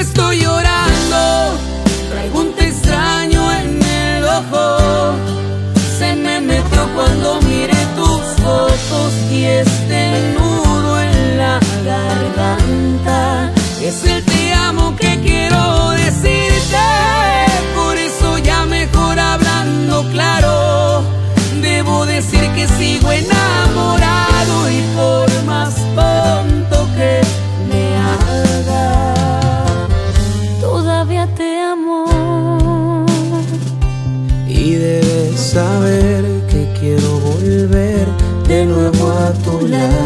estoy llorando, traigo un te extraño en el ojo. Se me metió cuando miré tus fotos y este nudo en la garganta es el te amo que quiero decirte. Por eso ya mejor hablando claro, debo decir que sigo enamorado y por más tonto que me haga, todavía te amo. Y debes saber que quiero volver de nuevo a tu lado.